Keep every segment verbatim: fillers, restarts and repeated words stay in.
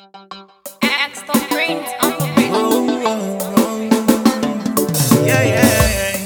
Extra brains on the beat. Oh, oh, oh. Yeah, yeah.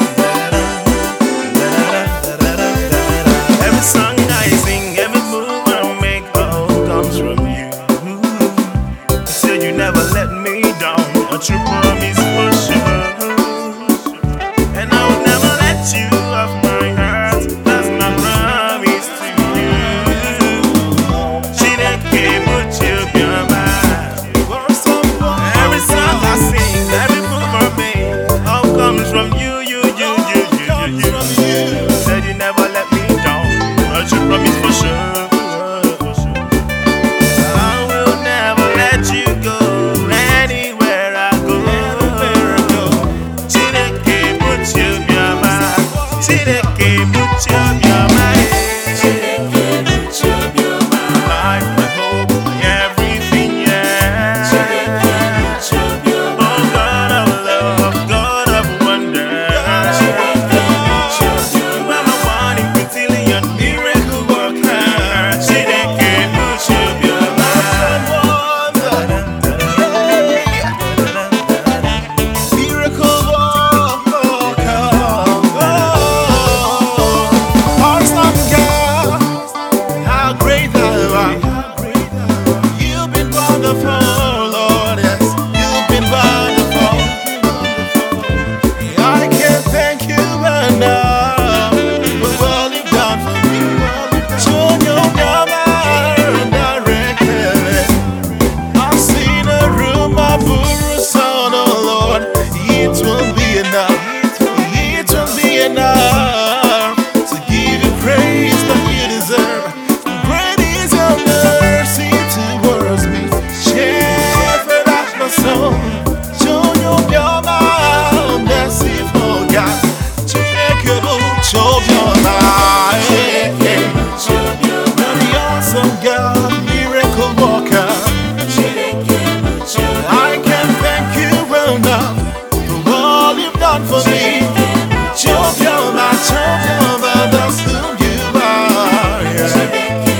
Every song I sing, every move I make, all comes from you. You said you never let me down, a true promise for sure. And I will never let you off my heart, that's my promise to you. She that came with you, you're mine. Every song I sing, every move I make, all comes from you, you, you, you, you, you, you. Said you never let me down, a true promise for sure. I will never let you go anywhere I go. She that came with you, you're mine. She that came with you, you're mine. Life, my hope, everything, yeah. Oh, God of love, God of wonder. You are my one in quintillion miracle worker. She that came with you, you're mine. Miracle worker. Awesome God, how great thou art. You've been wonderful, Lord, yes, you've been wonderful. I can't thank you enough for all you've done for me. Shown your power directly. I've seen a room of son, oh Lord, it won't be enough. It won't be enough to give you praise that you deserve. Great is your mercy towards me. Shepherd of my soul, show your power, merciful God. Show your light. The awesome God, miracle worker. I can't thank you enough for all you've done for me. Show your light, show your love, that's who you are. Yeah.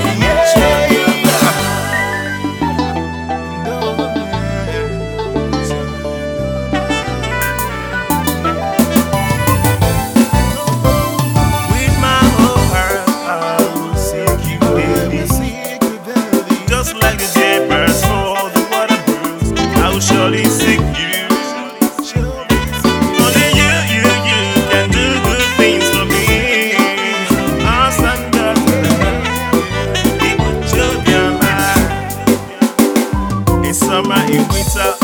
With my whole heart, I will seek you, baby. Just like the jailbirds for the water brooks, I will surely seek you. Only you, you, you can do good things for me. Awesome God, it would just be a lie. In summer, in winter,